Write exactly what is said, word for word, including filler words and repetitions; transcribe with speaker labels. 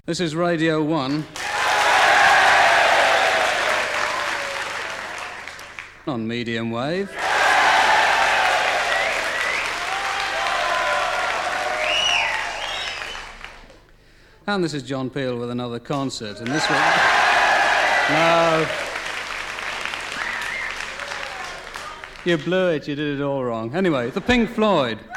Speaker 1: This is Radio one. On medium wave. And this is John Peel with another concert. And this one... No. You blew it, you did it all wrong. Anyway, the Pink Floyd.